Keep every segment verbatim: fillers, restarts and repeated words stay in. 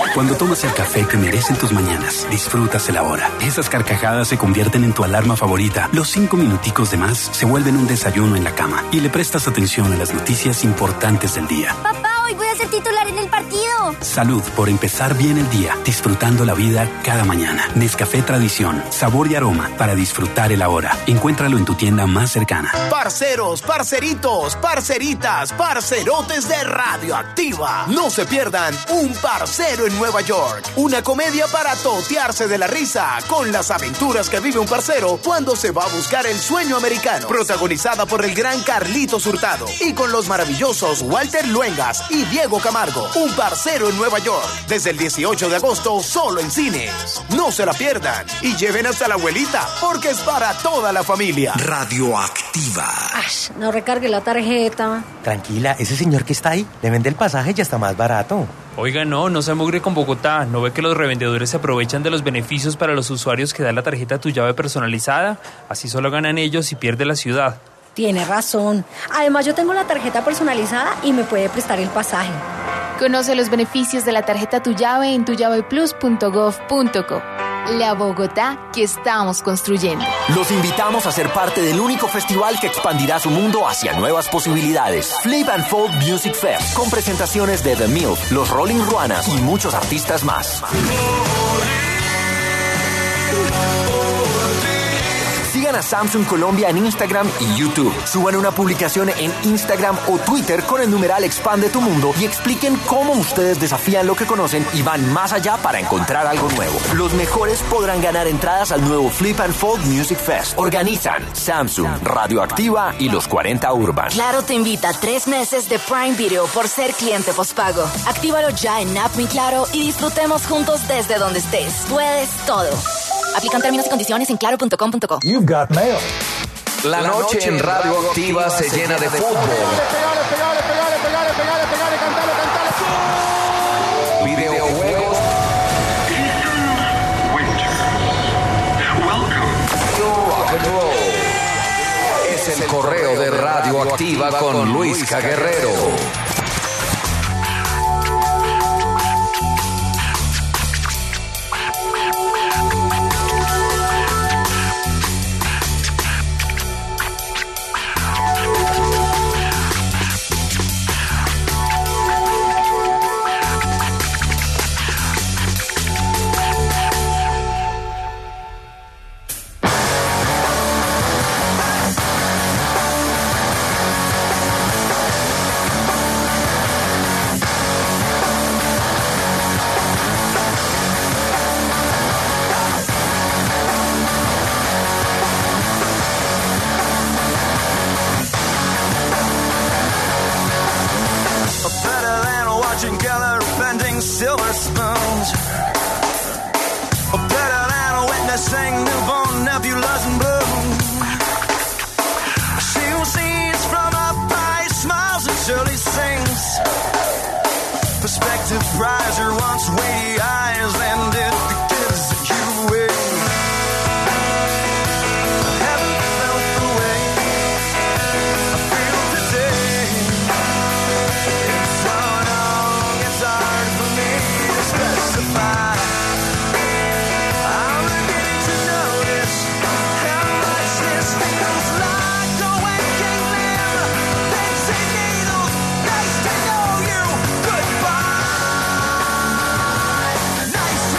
Cuando tomas el café que merecen tus mañanas, disfrutas el ahora. Esas carcajadas se convierten en tu alarma favorita. Los cinco minuticos de más se vuelven un desayuno en la cama. Y le prestas atención a las noticias importantes del día. Papá, hoy voy a ser titular en el partido. Salud por empezar bien el día, disfrutando la vida cada mañana. Nescafé Tradición, sabor y aroma para disfrutar el ahora. Encuéntralo en tu tienda más cercana. Parceros, parceritos, parceritas, parcerotes de Radioactiva. No se pierdan Un Parcero en Nueva York. Una comedia para totearse de la risa con las aventuras que vive un parcero cuando se va a buscar el sueño americano. Protagonizada por el gran Carlitos Hurtado y con los maravillosos Walter Luengas y Diego Camargo. Un Parcero en Nueva York. Desde el dieciocho de agosto solo en cines. No se la pierdan y lleven hasta la abuelita porque es para toda la familia. Radioactiva. Ash, no recargue la tarjeta. Tranquila, ese señor que está ahí le vende el pasaje y ya está más barato. Oiga, no, no se mugre con Bogotá. ¿No ve que los revendedores se aprovechan de los beneficios para los usuarios que da la tarjeta Tu Llave personalizada? Así solo ganan ellos y pierde la ciudad. Tiene razón. Además, yo tengo la tarjeta personalizada y me puede prestar el pasaje. Conoce los beneficios de la tarjeta Tu Llave en tu llave plus punto gov punto co. La Bogotá que estamos construyendo. Los invitamos a ser parte del único festival que expandirá su mundo hacia nuevas posibilidades. Flip and Fold Music Fest, con presentaciones de The Milf, Los Rolling Ruanas y muchos artistas más. Sigan a Samsung Colombia en Instagram y YouTube. Suban una publicación en Instagram o Twitter con el numeral Expande tu Mundo y expliquen cómo ustedes desafían lo que conocen y van más allá para encontrar algo nuevo. Los mejores podrán ganar entradas al nuevo Flip and Fold Music Fest. Organizan Samsung, Radioactiva y los cuarenta Urban. Claro te invita a tres meses de Prime Video por ser cliente postpago. Actívalo ya en App Mi Claro y disfrutemos juntos desde donde estés. Puedes todo. Aplican términos y condiciones en claro punto com punto co. You've got mail. La noche en Radioactiva se llena de fútbol. Pegale, pegale, pegale, pegale, pegale, cantale, cantale. Videojuegos. Rock and roll. Es el correo de Radioactiva con Luisca Guerrero. Nice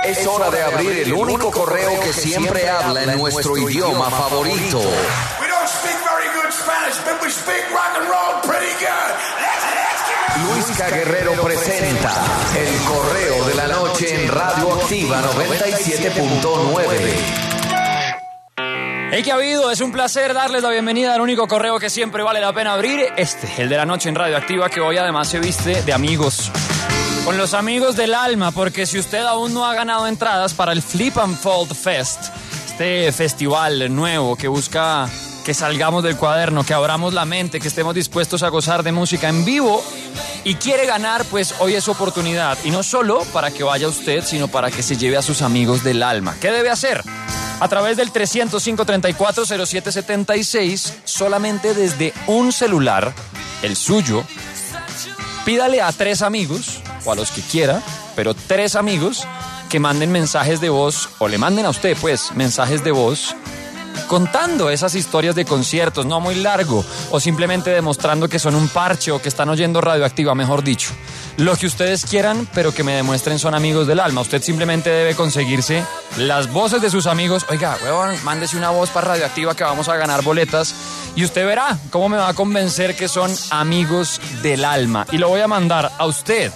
Es hora de abrir el único correo que siempre habla en nuestro idioma favorito. We don't speak very good Spanish, but we speak rock and roll pretty good. Let's, let's Luisca Guerrero presenta El Correo de la Noche en Radio Activa noventa y siete punto nueve. Hey, ¿qué ha habido? Es un placer darles la bienvenida al único correo que siempre vale la pena abrir. Este, el de la noche en Radio Activa, que hoy además se viste de amigos. Con los amigos del alma, porque si usted aún no ha ganado entradas para el Flip and Fold Fest, este festival nuevo que busca que salgamos del cuaderno, que abramos la mente, que estemos dispuestos a gozar de música en vivo y quiere ganar, pues hoy es su oportunidad. Y no solo para que vaya usted, sino para que se lleve a sus amigos del alma. ¿Qué debe hacer? A través del tres cero cinco, treinta y cuatro, cero siete setenta y seis, solamente desde un celular, el suyo, pídale a tres amigos, o a los que quiera, pero tres amigos, que manden mensajes de voz, o le manden a usted, pues, mensajes de voz, contando esas historias de conciertos, no muy largo, o simplemente demostrando que son un parche o que están oyendo Radioactiva, mejor dicho. Lo que ustedes quieran, pero que me demuestren son amigos del alma. Usted simplemente debe conseguirse las voces de sus amigos. Oiga, huevón, mándese una voz para Radioactiva que vamos a ganar boletas. Y usted verá cómo me va a convencer que son amigos del alma. Y lo voy a mandar a usted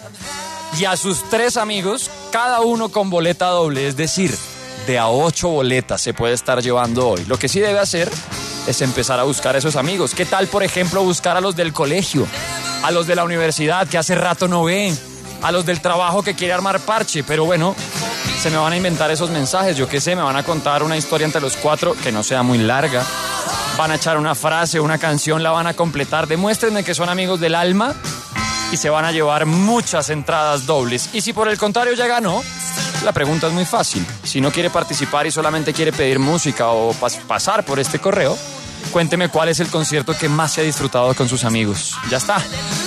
y a sus tres amigos, cada uno con boleta doble, es decir, de a ocho boletas se puede estar llevando hoy. Lo que sí debe hacer es empezar a buscar a esos amigos. ¿Qué tal, por ejemplo, buscar a los del colegio, a los de la universidad que hace rato no ven, a los del trabajo que quiere armar parche? Pero bueno, se me van a inventar esos mensajes, yo qué sé, me van a contar una historia entre los cuatro que no sea muy larga, van a echar una frase, una canción, la van a completar. Demuéstrenme que son amigos del alma y se van a llevar muchas entradas dobles. Y si por el contrario ya ganó, la pregunta es muy fácil. Si no quiere participar y solamente quiere pedir música o pas- pasar por este correo, cuénteme cuál es el concierto que más se ha disfrutado con sus amigos. Ya está.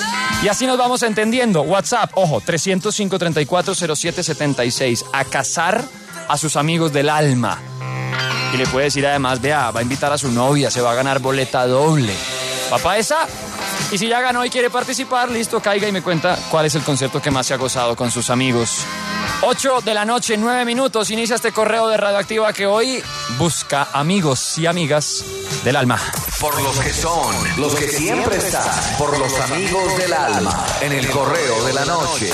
Y así nos vamos entendiendo. WhatsApp, ojo, tres cero cinco, treinta y cuatro, cero siete setenta y seis. A cazar a sus amigos del alma. Y le puede decir además, vea, va a invitar a su novia, se va a ganar boleta doble. ¿Va para esa? Y si ya ganó y quiere participar, listo, caiga y me cuenta cuál es el concierto que más se ha gozado con sus amigos. ocho de la noche, nueve minutos, inicia este correo de Radioactiva que hoy busca amigos y amigas del alma. Por los que son, los que siempre están, por los amigos del alma, en el correo de la noche.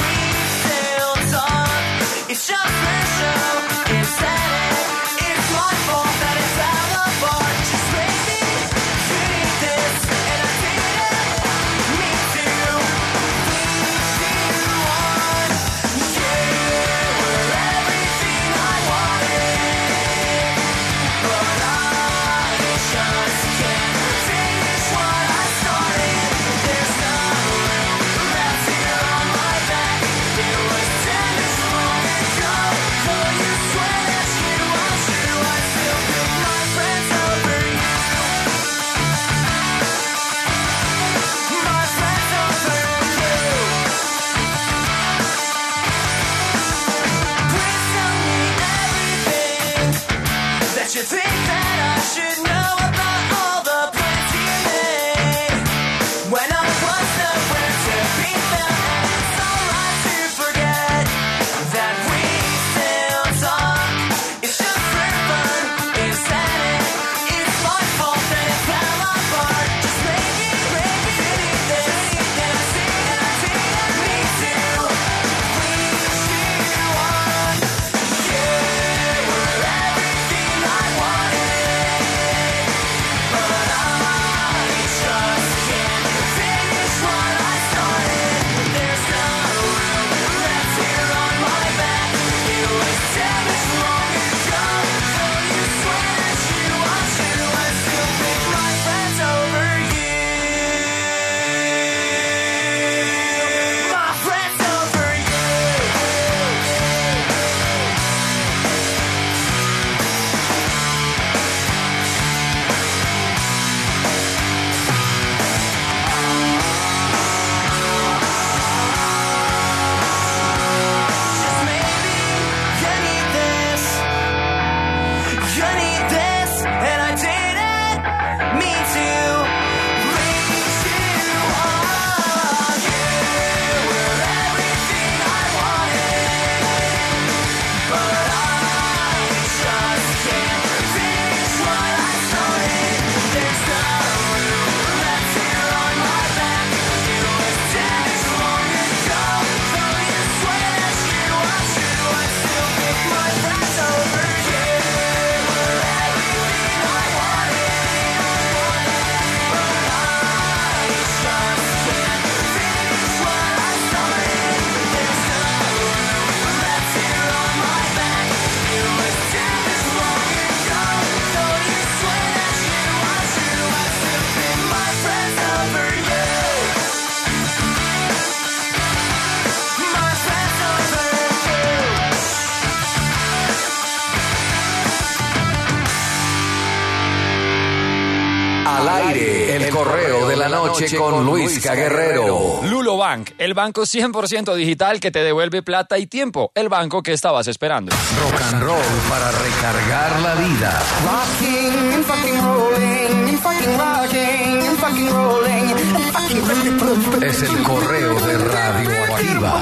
It's just a show, it's sad, it's my correo de la noche con Luisca Guerrero. Lulo Bank, el banco cien por ciento digital que te devuelve plata y tiempo. El banco que estabas esperando. Rock and roll para recargar la vida. Rocking and fucking rolling, and fucking rocking and fucking rolling, and fucking... Es el correo de Radioactiva.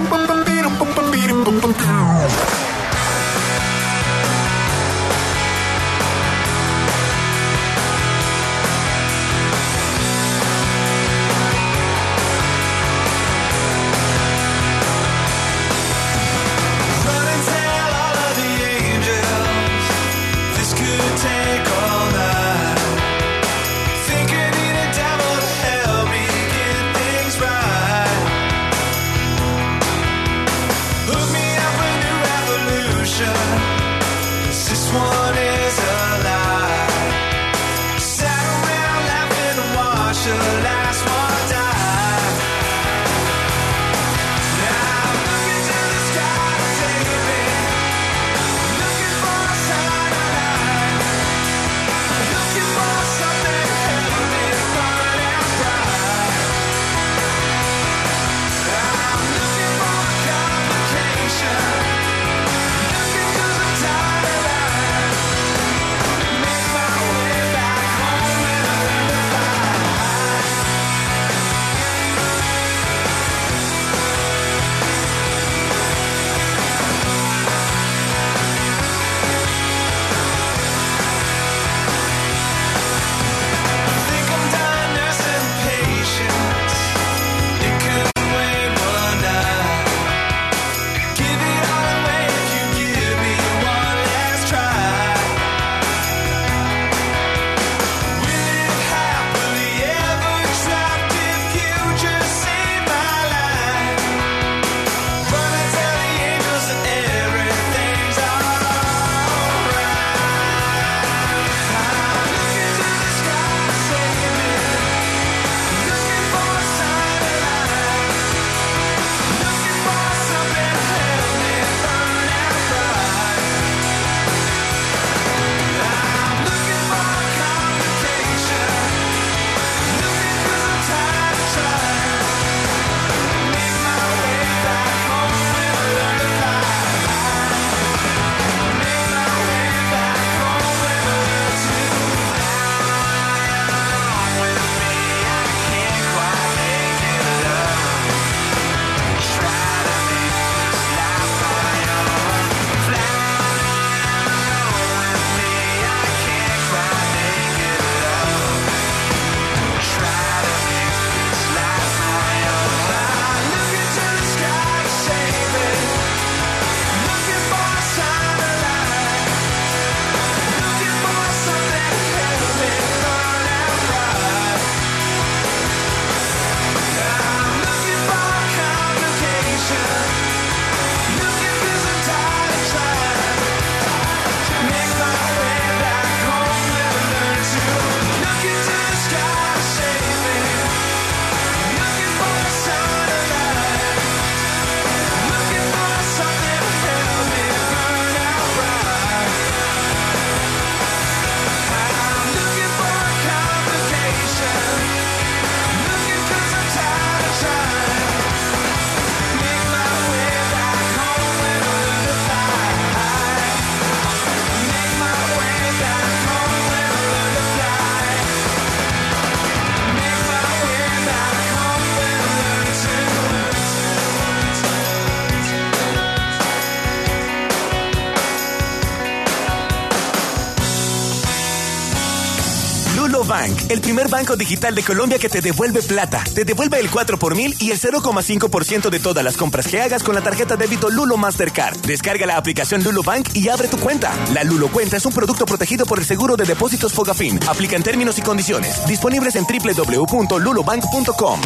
Bank, el primer banco digital de Colombia que te devuelve plata. Te devuelve el cuatro por mil y el cero coma cinco por ciento de todas las compras que hagas con la tarjeta débito Lulo Mastercard. Descarga la aplicación Lulo Bank y abre tu cuenta. La Lulo Cuenta es un producto protegido por el Seguro de Depósitos Fogafín. Aplican términos y condiciones. Disponibles en doble u doble u doble u punto lulobank punto com.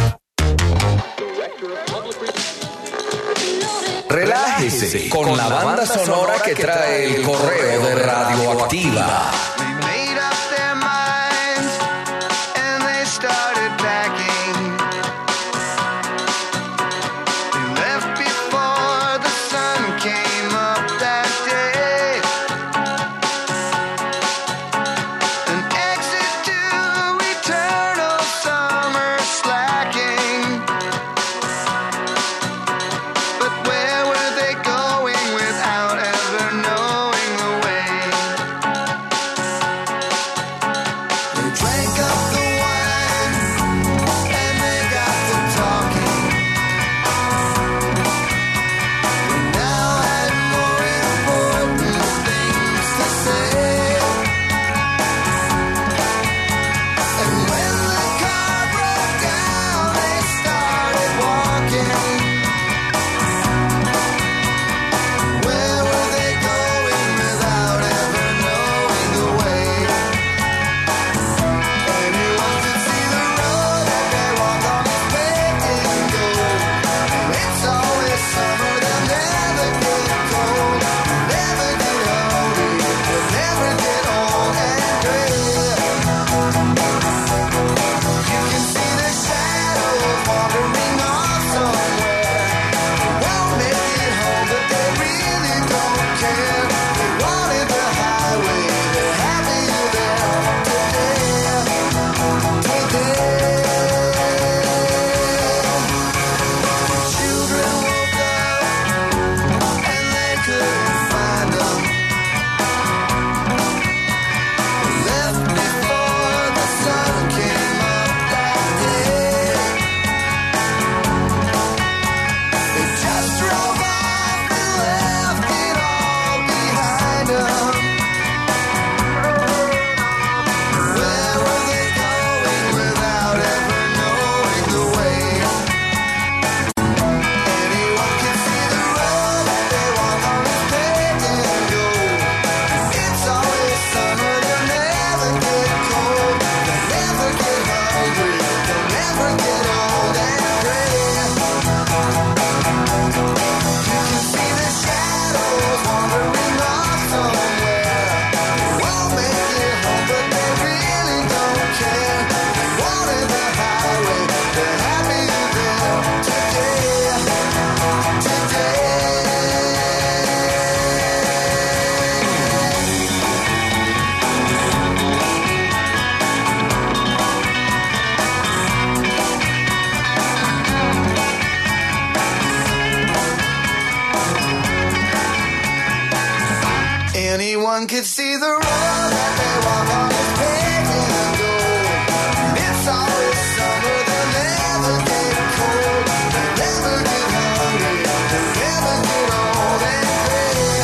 Relájese con la banda sonora que trae el correo de Radioactiva. Eternal anyone could see the road that they walk on is paved in gold. It's always summer, they'll never get cold, they'll never get hungry, they'll never get old and gray.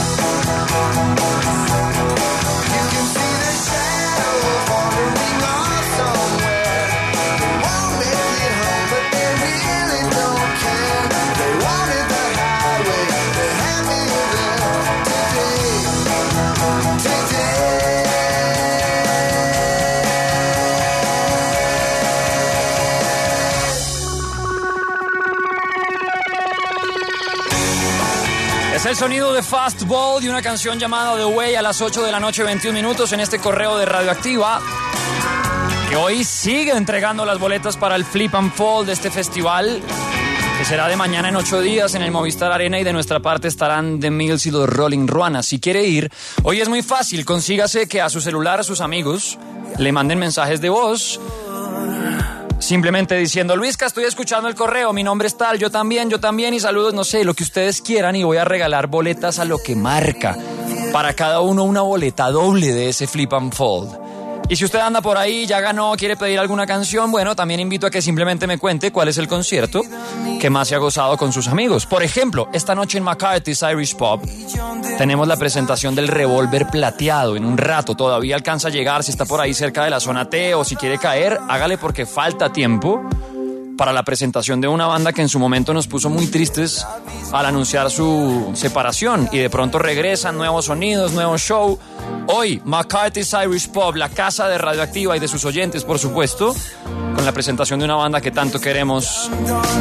You can see the shadows wandering off somewhere. They won't make it home, but they really don't care. They wanted the highway, they're happy there today, today. Es el sonido de Fastball de una canción llamada The Way a las ocho de la noche, veintiún minutos en este correo de Radioactiva, que hoy sigue entregando las boletas para el Flip and Fold de este festival, que será de mañana en ocho días en el Movistar Arena, y de nuestra parte estarán The Mills y los Rolling Ruanas. Si quiere ir, hoy es muy fácil, consígase que a su celular, a sus amigos, le manden mensajes de voz, simplemente diciendo: Luisca, estoy escuchando el correo, mi nombre es tal, yo también, yo también, y saludos, no sé, lo que ustedes quieran, y voy a regalar boletas a lo que marca. Para cada uno una boleta doble de ese Flip and Fold. Y si usted anda por ahí, ya ganó, quiere pedir alguna canción, bueno, también invito a que simplemente me cuente cuál es el concierto que más se ha gozado con sus amigos. Por ejemplo, esta noche en McCarthy's Irish Pub tenemos la presentación del Revólver Plateado. En un rato todavía alcanza a llegar, si está por ahí cerca de la zona T o si quiere caer, hágale porque falta tiempo para la presentación de una banda que en su momento nos puso muy tristes al anunciar su separación, y de pronto regresan nuevos sonidos, nuevo show. Hoy, McCarthy's Irish Pub, la casa de Radioactiva y de sus oyentes, por supuesto, con la presentación de una banda que tanto queremos.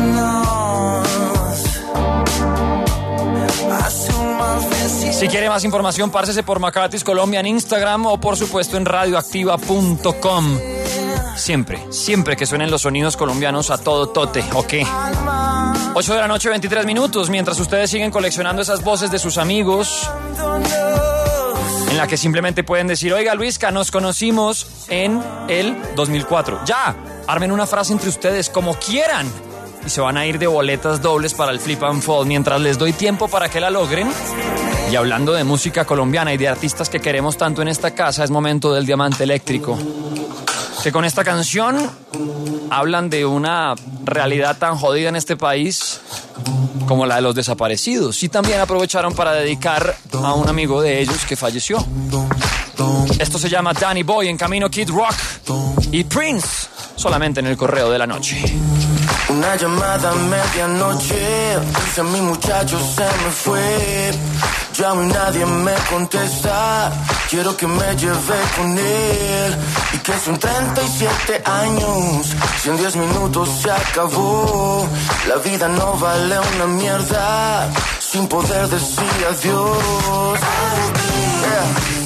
Si quiere más información, pásese por McCarthy's Colombia en Instagram o por supuesto en radioactiva punto com. Siempre, siempre que suenen los sonidos colombianos a todo tote, ¿ok? ocho de la noche, veintitrés minutos, mientras ustedes siguen coleccionando esas voces de sus amigos, en la que simplemente pueden decir: oiga, Luisca, nos conocimos en el dos mil cuatro. Ya, armen una frase entre ustedes como quieran y se van a ir de boletas dobles para el Flip and Fold. Mientras les doy tiempo para que la logren, y hablando de música colombiana y de artistas que queremos tanto en esta casa, es momento del Diamante Eléctrico, que con esta canción hablan de una realidad tan jodida en este país como la de los desaparecidos, y también aprovecharon para dedicar a un amigo de ellos que falleció. Esto se llama Danny Boy, en camino Kid Rock y Prince, solamente en el correo de la noche. Una llamada a medianoche, dice mi muchacho se me fue. Llamo y nadie me contesta, quiero que me lleve con él. Y que son treinta y siete años, si en diez minutos se acabó. La vida no vale una mierda, sin poder decir adiós. Yeah.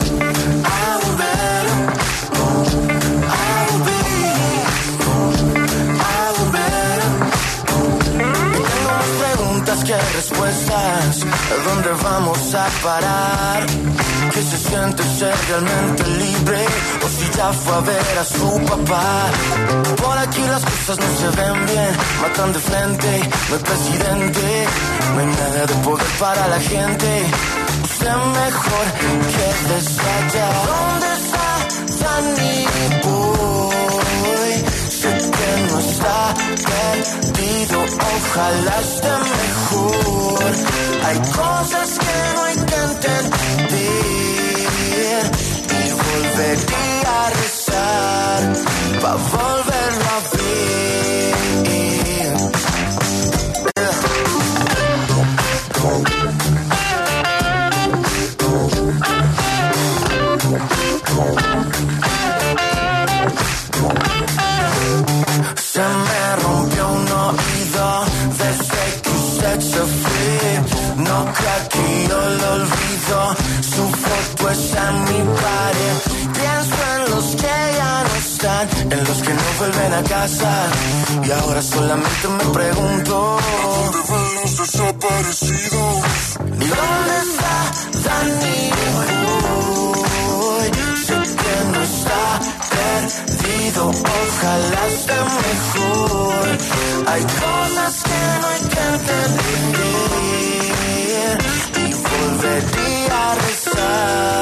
Que respuestas, ¿a dónde vamos a parar? ¿Qué se siente ser realmente libre? O si ya fue a ver a su papá. Por aquí las cosas no se ven bien, matan de frente, no hay presidente, no hay nada de poder para la gente. Usted mejor que desaya. ¿Dónde está Danny Boy? Sé que no está perdido, ojalá esté mejor. Hay cosas que no hay que entender y volvería a rezar pa' volverlo a ver. Se me rompió un oído desde que usted se fue. No creo que yo lo olvido, su foto está en mi pared. Pienso en los que ya no están, en los que no vuelven a casa. Y ahora solamente me pregunto: ¿dónde van los desaparecidos? ¿Y dónde está Danny Boy? Sé que no está perdido, ojalá esté mejor. Hay cosas que no hay que entender y volvería a rezar.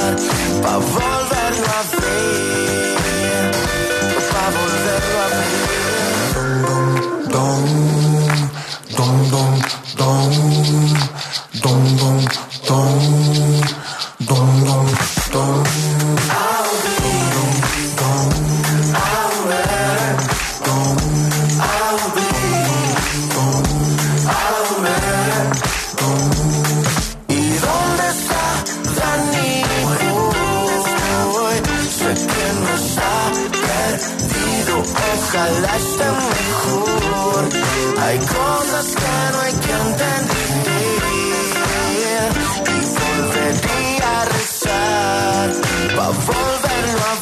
ojalá esté mejor. Hay cosas que no hay que entender y volvería a rezar pa' volverlo a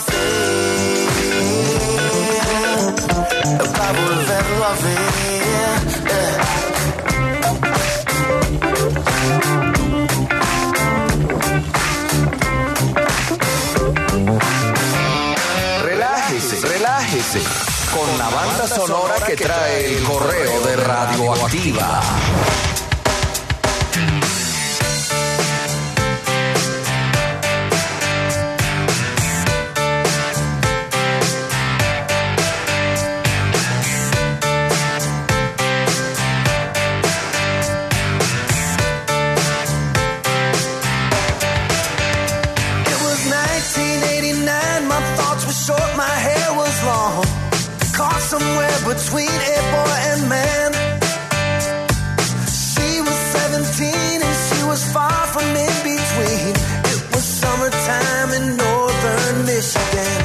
ver, pa' volverlo a ver. Relájese, relájese con la banda sonora que trae el correo de Radioactiva. Somewhere between a boy and man. She was seventeen and she was far from in between. It was summertime in northern Michigan.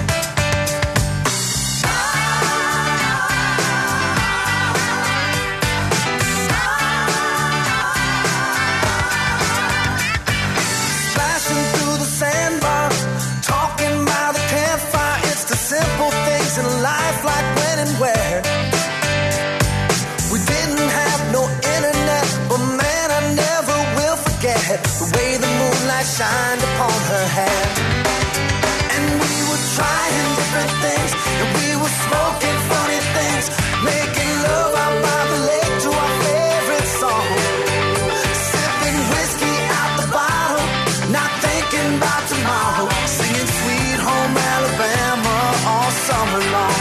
Splashing through the sandbar, talking by the campfire. It's the simple things in life, like when and where. We didn't have no internet, but man, I never will forget the way the moonlight shined upon her hair. And we were trying different things, and we were smoking funny things, making love out by the lake to our favorite song, sipping whiskey out the bottle, not thinking about tomorrow, singing Sweet Home Alabama all summer long.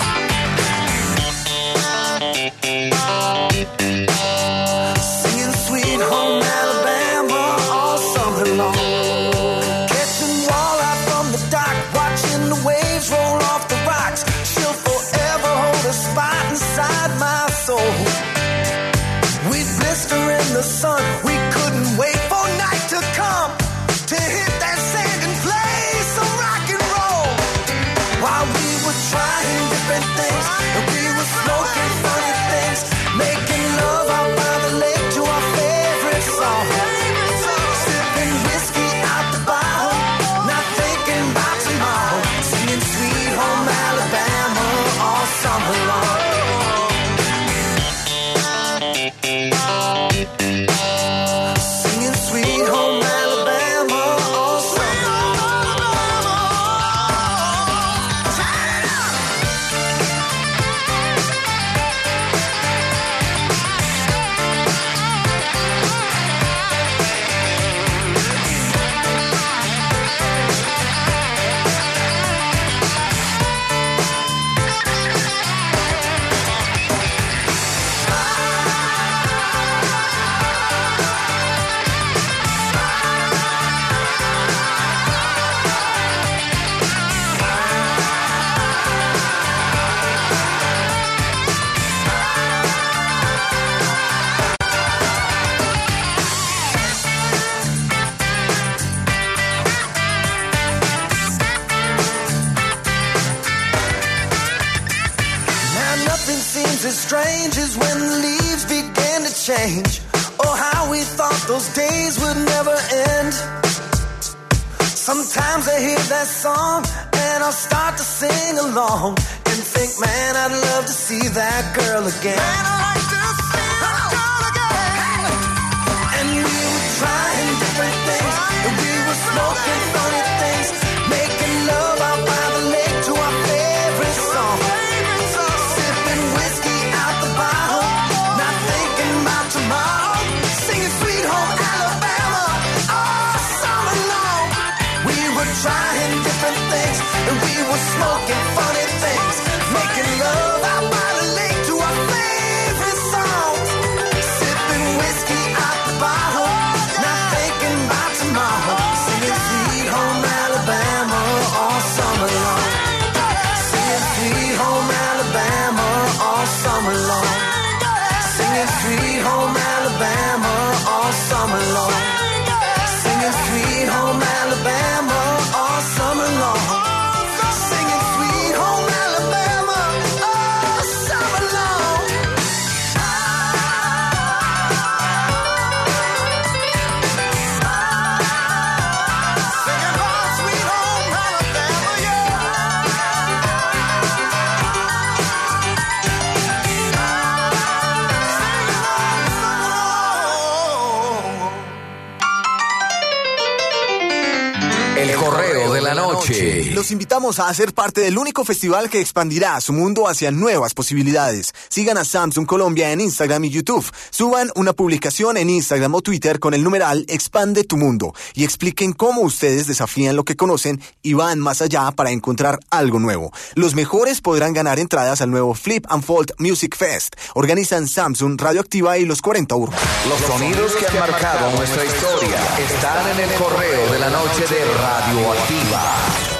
Singing Sweet Home Alabama all summer long. Catching walleye from the dock, watching the waves roll off the rocks. She'll forever hold a spot inside my soul. We'd blister in the sun, we couldn't wait for night to come to hit that sand and play some rock and roll. While we were trying different things, and we were smoking funny things, making love out by the lake to our favorite song, sipping whiskey out the bottle, not thinking about tomorrow, singing Sweet Home Alabama all summer long. Singing Sweet Home Alabama all summer as strange as when the leaves began to change. Oh, how we thought those days would never end. Sometimes I hear that song and I'll start to sing along and think, man, I'd love to see that girl again. Man, I'd like to see that girl again. And we were trying different things, and we were smoking funny things, making love out by the lake to our favorite song, sipping whiskey out the bottle, not thinking about tomorrow, singing Sweet Home Alabama all summer long. We were trying different things, and we were smoking funny things, making love out by the lake to our favorite songs, sipping whiskey out the bottle, not thinking about tomorrow, singing Sweet Home Alabama all summer long, singing Sweet Home Alabama all summer long, singing Sweet Home Alabama all summer long, singing Sweet Home Alabama all summer long, singing Sweet Home Alabama all noche. Los invitamos a hacer parte del único festival que expandirá su mundo hacia nuevas posibilidades. Sigan a Samsung Colombia en Instagram y YouTube. Suban una publicación en Instagram o Twitter con el numeral Expande tu Mundo y expliquen cómo ustedes desafían lo que conocen y van más allá para encontrar algo nuevo. Los mejores podrán ganar entradas al nuevo Flip and Fold Music Fest. Organizan Samsung, Radioactiva y los cuarenta Urban. Los sonidos que han marcado nuestra historia están en el correo de la noche de Radioactiva.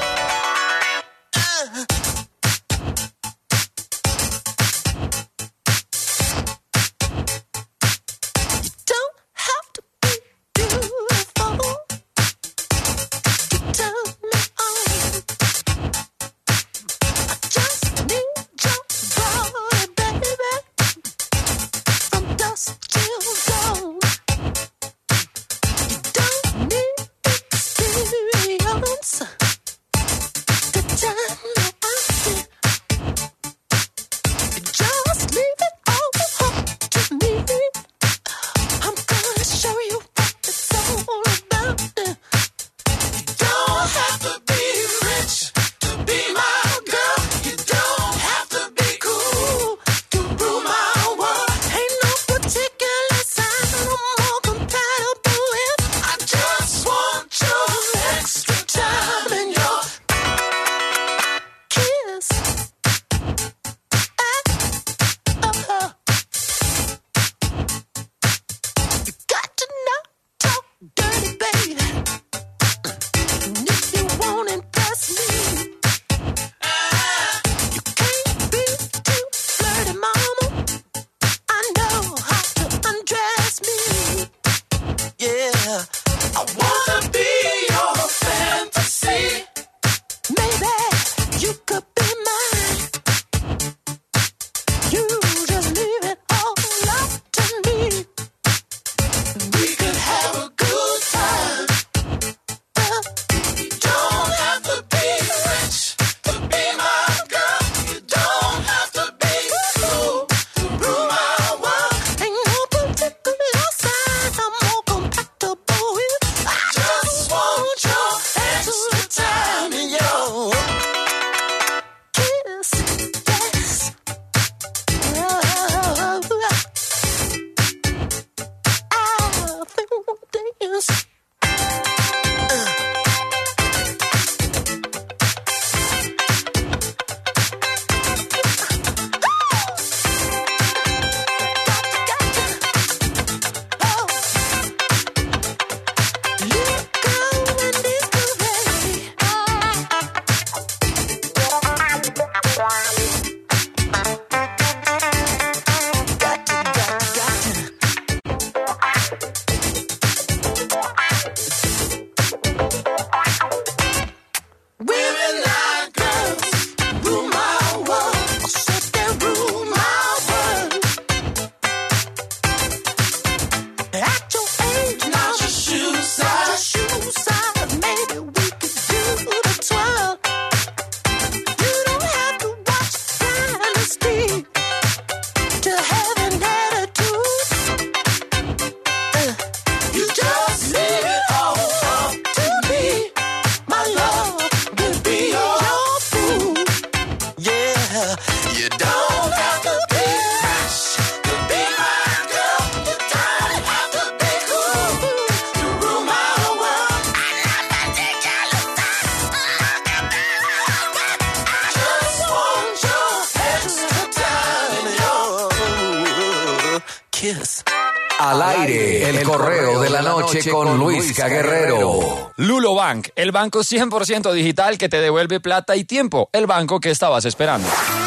Al aire, el correo de la noche con Luisca Guerrero. Lulo Bank, el banco cien por ciento digital que te devuelve plata y tiempo. El banco que estabas esperando.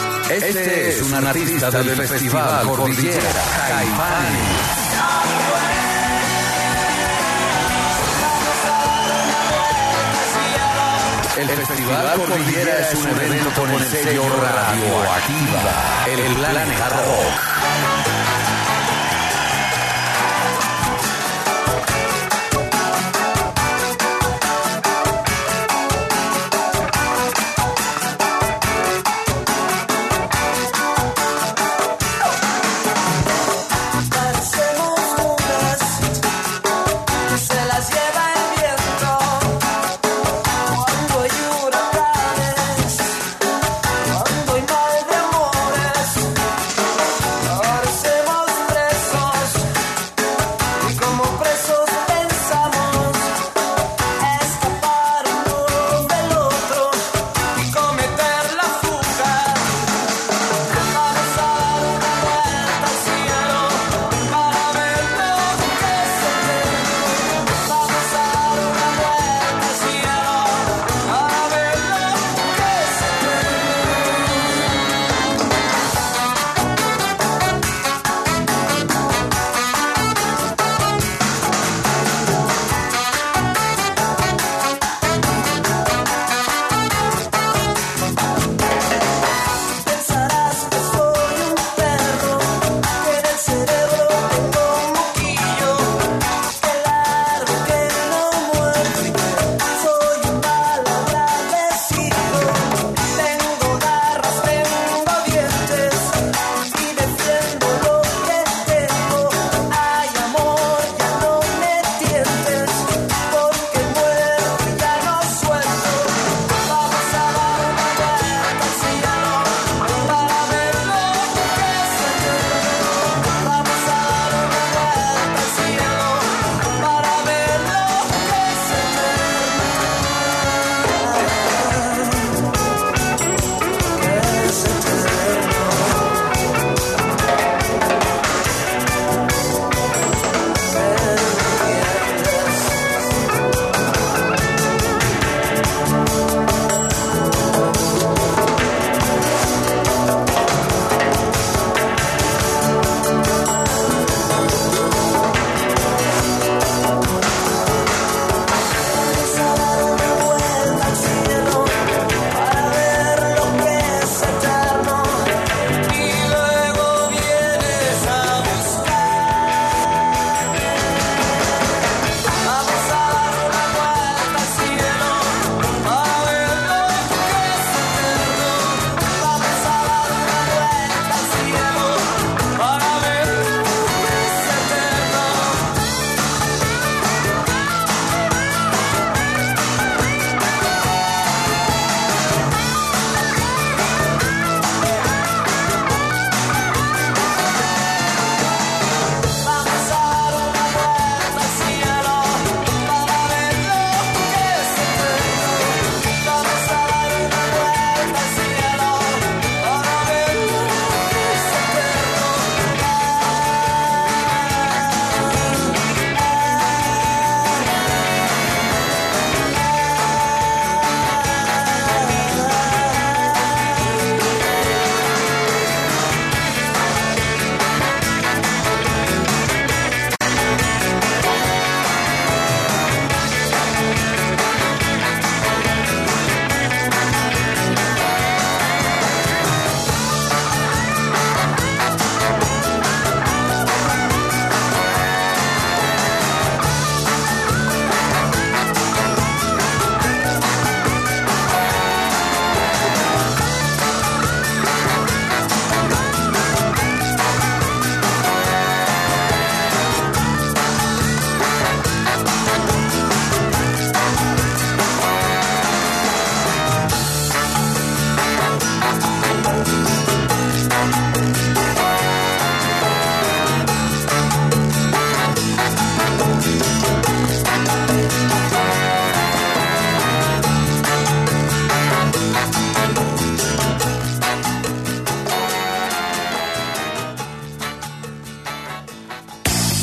Este es un artista del Festival Cordillera, Caifanes. El Festival Cordillera es un evento con el sello Radioactiva, el Planeta Rock. Se las lleva el viento cuando llora.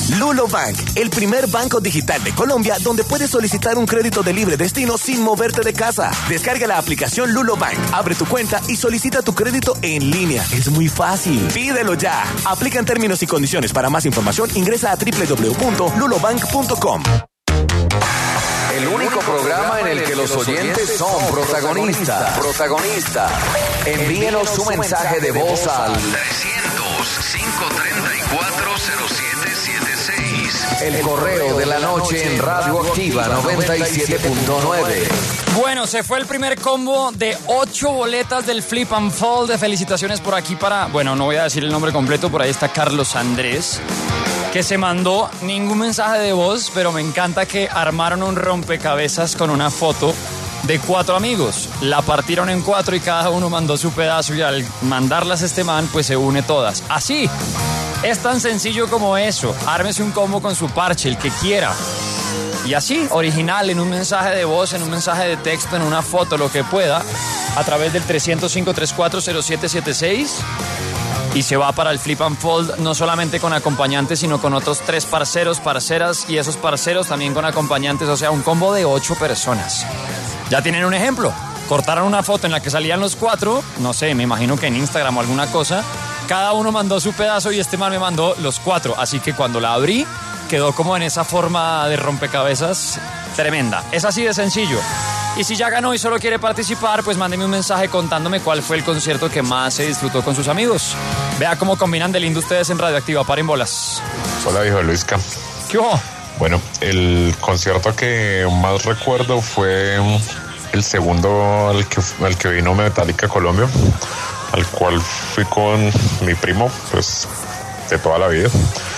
Lulo Bank, el primer banco digital de Colombia donde puedes solicitar un crédito de libre destino sin moverte de casa. Descarga la aplicación Lulo Bank, abre tu cuenta y solicita tu crédito en línea. Es muy fácil. Pídelo ya. Aplican términos y condiciones. Para más información ingresa a doble u doble u doble u punto lulobank punto com. El único programa en el que los oyentes son protagonistas. Protagonistas. Envíenos su mensaje de voz al trescientos, cinco treinta y cuatro, cero siete siete seis. El correo de la noche en Radioactiva noventa y siete punto nueve. Bueno, se fue el primer combo de ocho boletas del Flip and Fold. De felicitaciones por aquí para... Bueno, no voy a decir el nombre completo, por ahí está Carlos Andrés, que se mandó ningún mensaje de voz, pero me encanta que armaron un rompecabezas con una foto de cuatro amigos. La partieron en cuatro y cada uno mandó su pedazo y al mandarlas este man, pues se une todas. Así, es tan sencillo como eso. Ármese un combo con su parche, el que quiera. Y así, original, en un mensaje de voz, en un mensaje de texto, en una foto, lo que pueda, a través del trescientos, cinco treinta y cuatro, cero siete siete seis. Y se va para el Flip and Fold, no solamente con acompañantes, sino con otros tres parceros, parceras, y esos parceros también con acompañantes, o sea, un combo de ocho personas. Ya tienen un ejemplo. Cortaron una foto en la que salían los cuatro, no sé, me imagino que en Instagram o alguna cosa. Cada uno mandó su pedazo y este man me mandó los cuatro. Así que cuando la abrí, quedó como en esa forma de rompecabezas tremenda. Es así de sencillo. Y si ya ganó y solo quiere participar, pues mándeme un mensaje contándome cuál fue el concierto que más se disfrutó con sus amigos. Vea cómo combinan de lindo ustedes en Radioactiva. Paren bolas. Hola, viejo Luisca. ¿Qué hubo? Bueno, el concierto que más recuerdo fue el segundo al que, al que vino Metallica a Colombia, al cual fui con mi primo, pues, de toda la vida.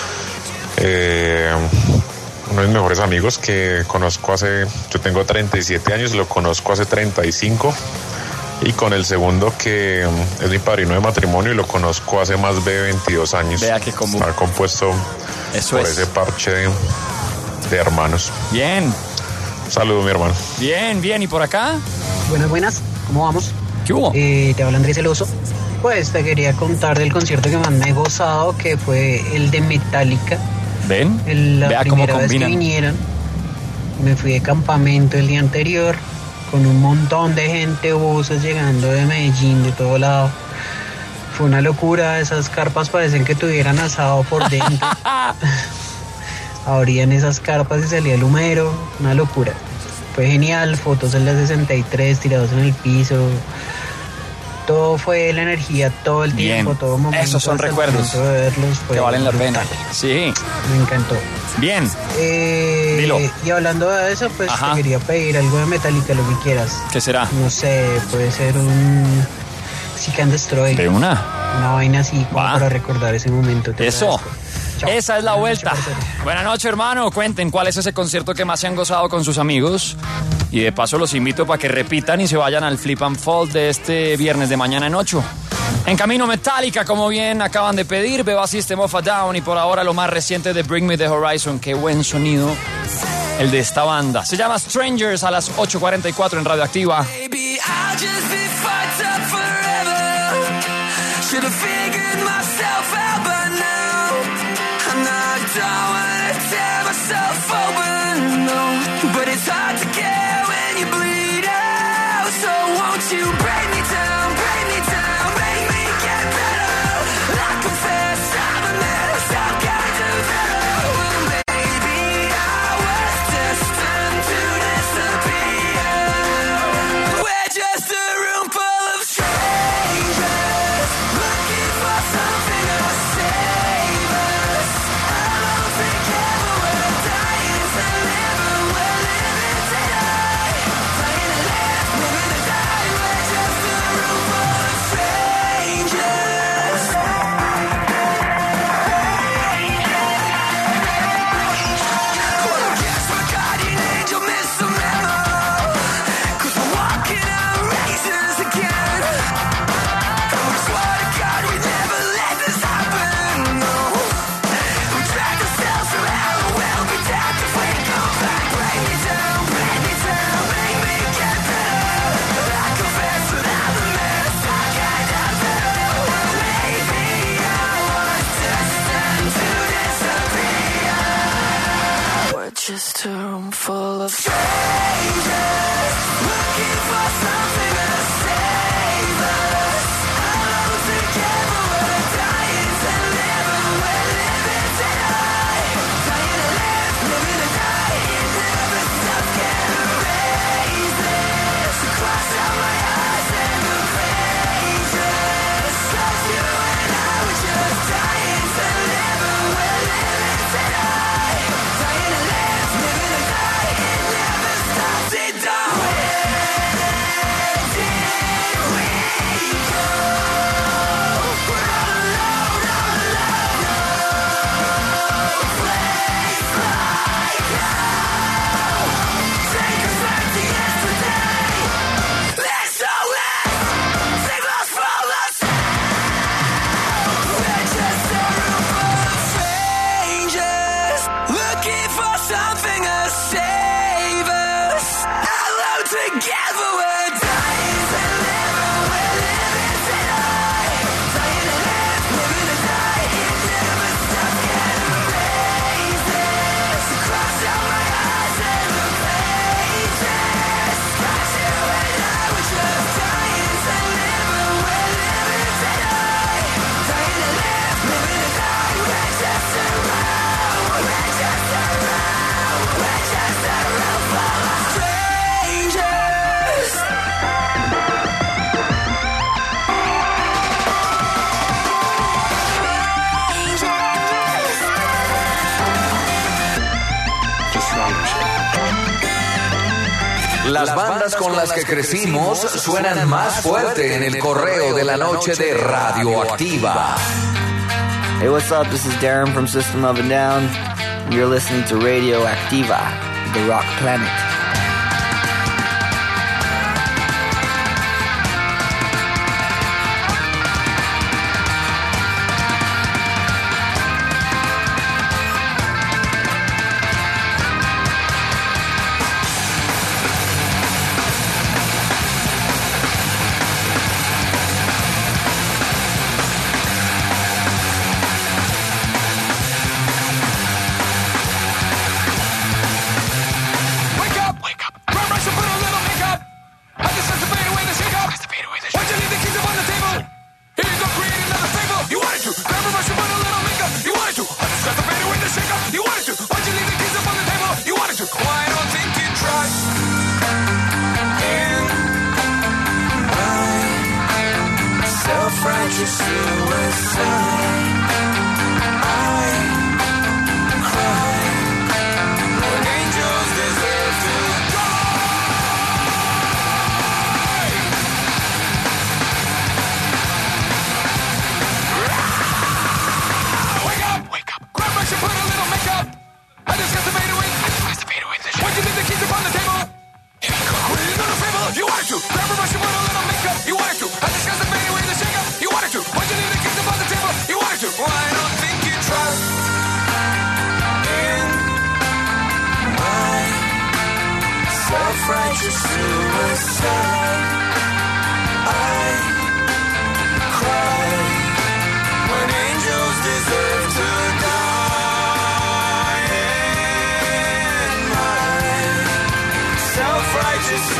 Eh... Uno de mis mejores amigos que conozco hace, yo tengo treinta y siete años, lo conozco hace treinta y cinco, y con el segundo que es mi padrino de matrimonio y lo conozco hace más de veintidós años. Vea que común. Está compuesto Eso por es. ese parche de, de hermanos. Bien. Saludos, mi hermano. Bien, bien. ¿Y por acá? Buenas, buenas. ¿Cómo vamos? ¿Qué hubo? Eh, te habla Andrés el Oso. Pues te quería contar del concierto que más me he gozado, que fue el de Metallica. ¿Ven? El, la Vea cómo primera vez que combinan. vinieron, me fui de campamento el día anterior con un montón de gente, buses llegando de Medellín, de todo lado. Fue una locura, esas carpas parecen que tuvieran asado por dentro. Abrían esas carpas y salía el humero, una locura. Fue genial, fotos en la sesenta y tres tirados en el piso. Todo fue la energía, todo el tiempo, Bien. todo momento. Esos son hasta el recuerdos momento de verlos, fue que valen la brutal. pena. Sí. Me encantó. Bien. Eh, Dilo. Y hablando de eso, pues Ajá. te quería pedir algo de Metallica, lo que quieras. ¿Qué será? No sé, puede ser un Seek and Destroy. ¿De una? Una vaina así como Va. para recordar ese momento. Te Eso. agradezco. Chao. Esa es la Buenas vuelta. noches, parcero. Buenas noches, hermano. Cuenten cuál es ese concierto que más se han gozado con sus amigos. Y de paso los invito para que repitan y se vayan al Flip and Fold de este viernes de mañana en ocho. En camino Metallica, como bien acaban de pedir, Beba System of a Down y por ahora lo más reciente de Bring Me the Horizon. Qué buen sonido el de esta banda. Se llama Strangers a las ocho cuarenta y cuatro en Radioactiva. Baby, I'll just be fucked up forever. Should have figured myself out by now. I'm not done to tear myself open, no. But it's hard to care when you bleed out. So won't you break me down, break me down, make me get better. I confess I'm a mess, I've got to better. Baby, I was destined to disappear. Where'd just a room full of strangers looking for something to save us. Alone together, we're dying to live, and we're living tonight. Dying to live, living to die. It never stops, can't erase this. Cross out my eyes and the pages. Just you and I, we're just dying to live, and we're living tonight. Dying to live, living to die. It never stops, it don't. Where did we go? We're all alone, all alone. No place like home. Take us back to yesterday. Let's go, let's save us from us. We're just a room full of strangers looking for something to save us. Alone together, we're dying to live, and we're living tonight. Dying to live, living to die. It never stops, can't erase this. Cross out my eyes and the pages. Got you and I, we're just dying to live, and we're living tonight. Dying to live, living to die. We're just around, we're just around, we're just around full of strangers. Las bandas con las que crecimos suenan más fuerte en el correo de la noche de Radioactiva. Hey, what's up? This is Darren from System of a Down. You're listening to Radioactiva, the rock planet. Wake up! Wake up! Grab brush and put a little makeup. I just have to fade away the shake up. Why'd you leave the keys up on the table? Here you go, create another fable. You wanted to. Grab a brush and put a little makeup. You wanted to. I just have to fade away the shake up. You wanted to. Why'd you leave the keys up on the table? You wanted to. Well, I don't think you trust in my self-righteous suicide. I cry when angels deserve to Wake up! Wake up! Grab brush and put a little makeup. I just got to fade away. I just got to fade away the shit. Why'd you leave the keys up on the table? Here you go. Put it in the table. You wanted to. Grab a brush and put a little makeup. You wanted to. I just got to fade away the shake up. You wanted to. Why'd you leave the keys up on the table? You wanted to. Well, I don't think you trust in my self-righteous suicide. I cry when angels deserve to die. In my self-righteous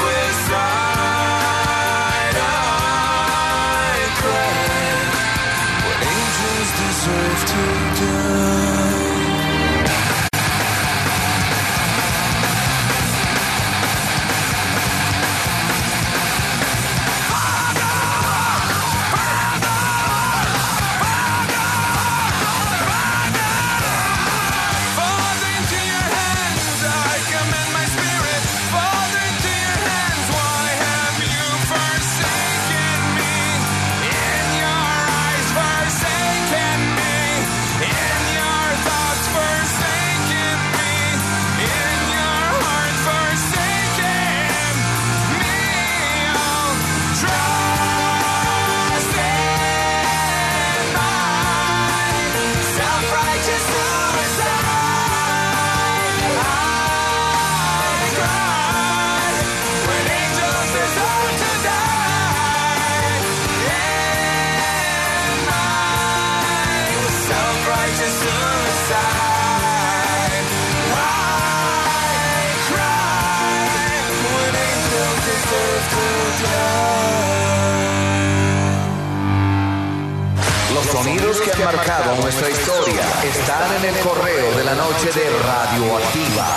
suicide, I cry when angels deserve to die. sonidos que han marcado nuestra historia están en el correo de la noche de Radioactiva.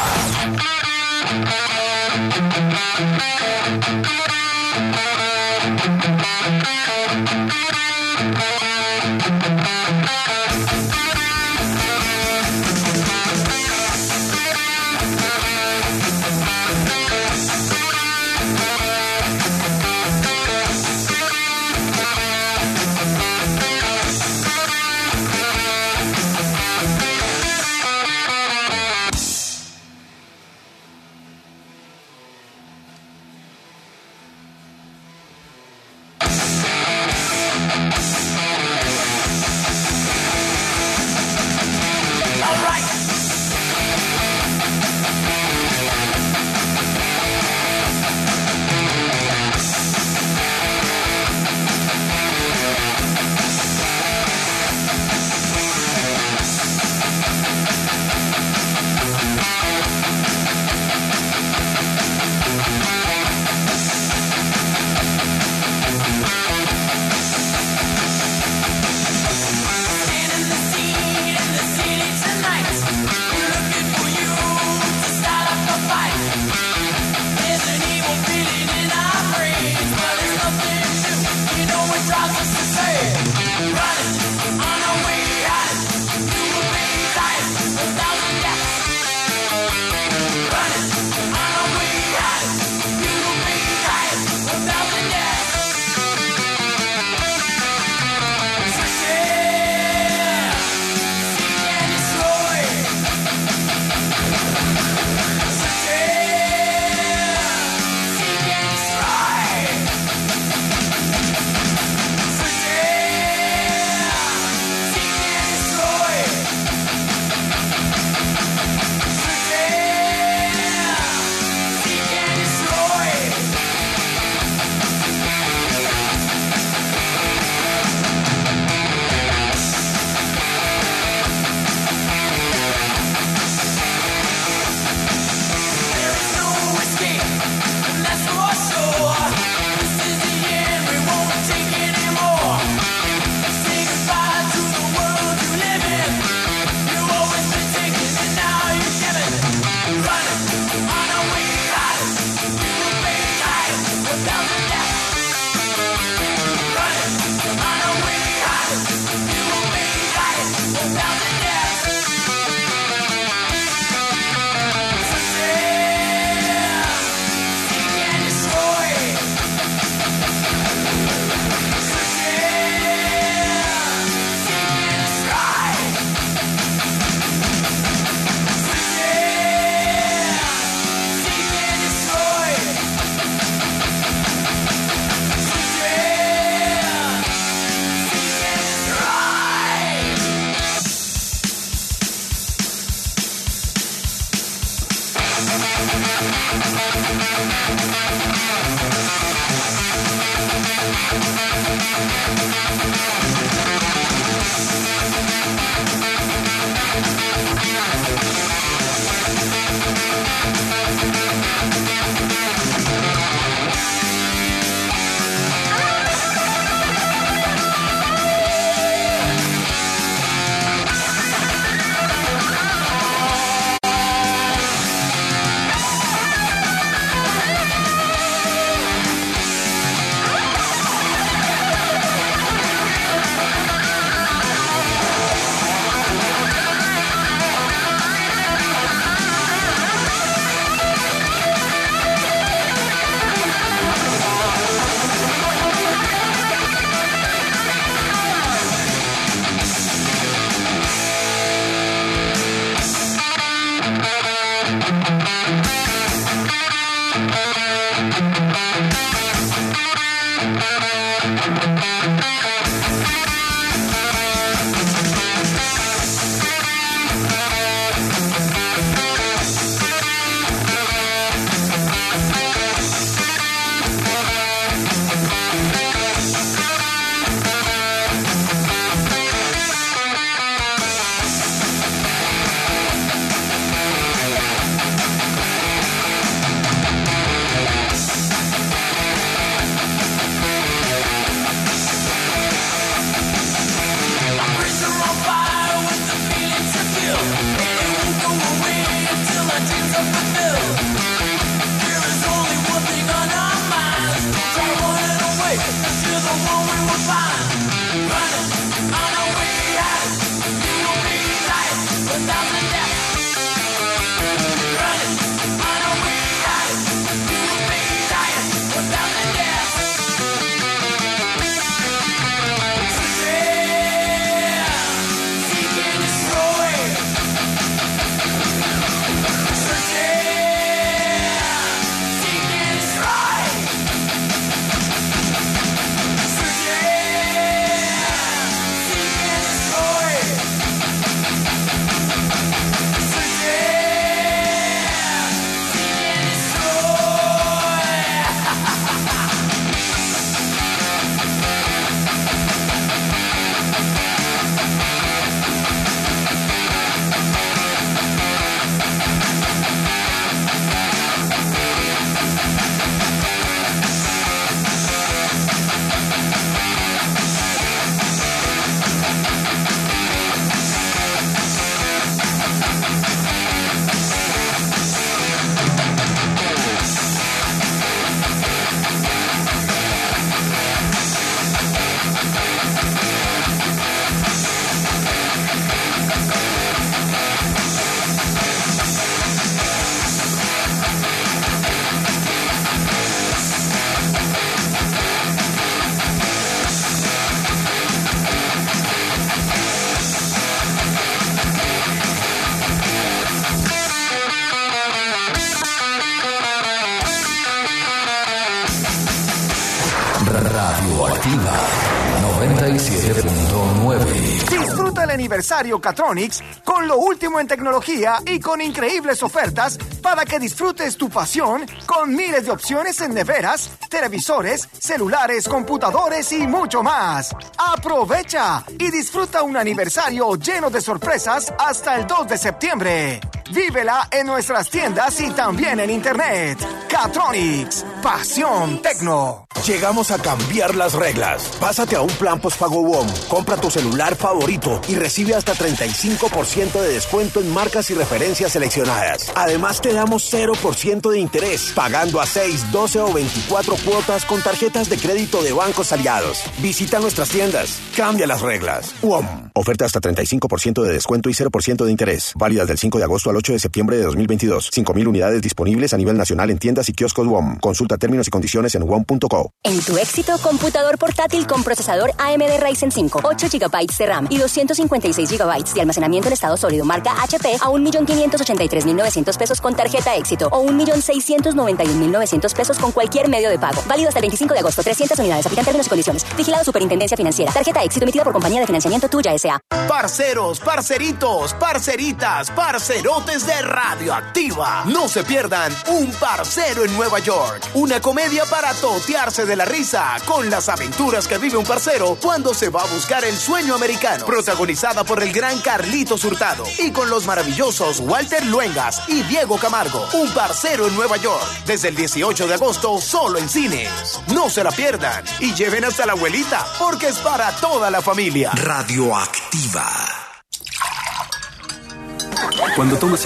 Radioactiva noventa y siete punto nueve. Disfruta el aniversario Catronics con lo último en tecnología y con increíbles ofertas para que disfrutes tu pasión con miles de opciones en neveras, televisores, celulares, computadores y mucho más. Aprovecha y disfruta un aniversario lleno de sorpresas hasta el dos de septiembre. Vívela en nuestras tiendas y también en internet. Catronics, pasión tecno. Llegamos a cambiar las reglas. Pásate a un plan postpago W O M. Compra tu celular favorito y recibe hasta treinta y cinco por ciento de descuento en marcas y referencias seleccionadas. Además, te damos cero por ciento de interés, pagando a seis, doce o veinticuatro cuotas con tarjetas de crédito de bancos aliados. Visita nuestras tiendas. Cambia las reglas. W O M. Oferta hasta treinta y cinco por ciento de descuento y cero por ciento de interés. Válidas del cinco de agosto al ocho de septiembre de dos mil veintidós. cinco mil unidades disponibles a nivel nacional en tiendas y kioscos W O M. Consulta términos y condiciones en W O M punto co. En tu éxito, computador portátil con procesador A M D Ryzen cinco, ocho gigabytes de RAM y doscientos cincuenta y seis gigabytes de almacenamiento en estado sólido marca H P a un millón quinientos ochenta y tres mil novecientos pesos con tarjeta éxito o un millón seiscientos noventa y un mil novecientos pesos con cualquier medio de pago. Válido hasta el veinticinco de agosto. trescientas unidades. Aplican términos y condiciones. Vigilado Superintendencia Financiera. Tarjeta éxito emitida por Compañía de Financiamiento Tuya S A. Parceros, parceritos, parceritas, parcerotes de Radioactiva. No se pierdan Un Parcero en Nueva York. Una comedia para totearse de la risa con las aventuras que vive un parcero cuando se va a buscar el sueño americano. Protagonizada por el gran Carlitos Hurtado y con los maravillosos Walter Luengas y Diego Camargo. Un Parcero en Nueva York. Desde el dieciocho de agosto solo en cines. No se la pierdan y lleven hasta la abuelita porque es para toda la familia. Radioactiva. Cuando tomas